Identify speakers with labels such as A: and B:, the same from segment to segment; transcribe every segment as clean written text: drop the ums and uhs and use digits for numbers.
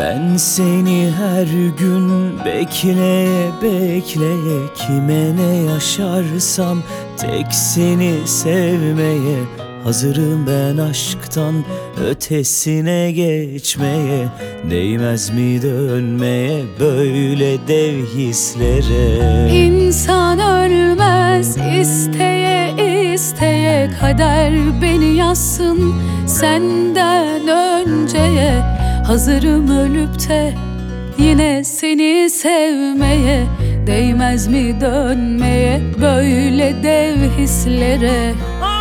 A: Ben seni her gün bekleye bekleye, kime ne yaşarsam tek seni sevmeye hazırım ben aşktan ötesine geçmeye. Değmez mi dönmeye böyle dev hislere?
B: İnsan ölmez isteye isteye, kader beni yazsın senden önceye. Hazırım ölüp de yine seni sevmeye. Değmez mi dönmeye böyle dev hislere?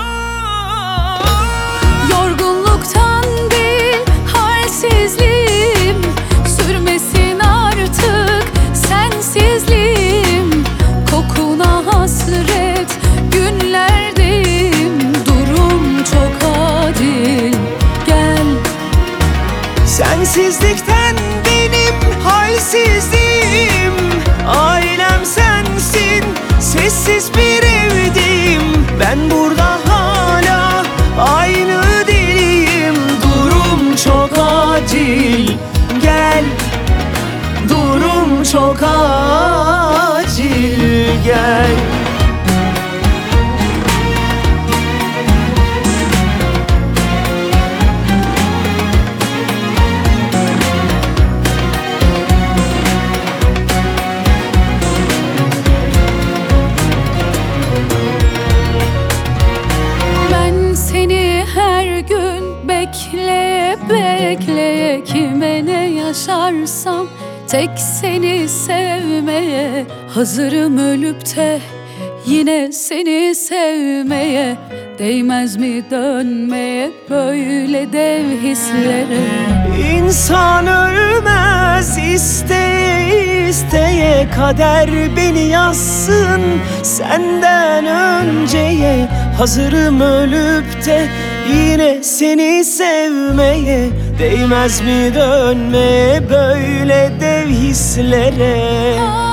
B: Yorgunluktan değil halsizliğim, sürmesin artık sensizliğim. Kokuna hasret günlerdeyim, durum çok acil gel.
A: Sensizlikten benim halsizliğim, ailem sensin, sessiz bir evdeyim. Ben burada hala aynı deliyim. Durum çok acil gel, durum çok acil gel.
B: Bekleye bekleye, kime ne yaşarsam tek seni sevmeye. Hazırım ölüp de yine seni sevmeye. Değmez mi dönmeye böyle dev hislere?
A: İnsan ölmez isteye isteye, kader beni yazsın senden önceye. Hazırım ölüp de yine seni sevmeye. Değmez mi dönmeye böyle dev hislere?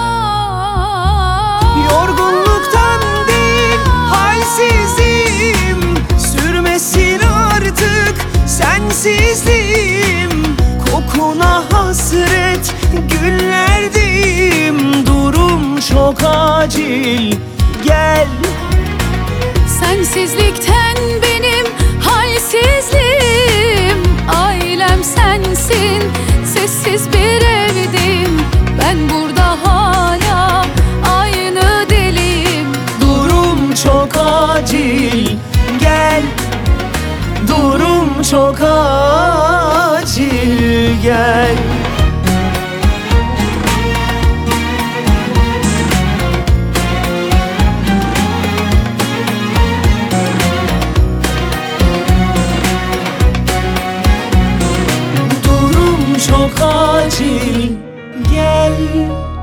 A: Yorgunluktan değil halsizliğim, sürmesin artık sensizliğim. Kokuna hasret günlerdeyim. Durum çok acil gel.
B: Sensizlikten benim halsizliğim, ailem sensin, sessiz bir evdeyim. Ben burada hala aynı deliyim.
A: Durum çok acil gel, durum çok acil gel. Çok acil gel.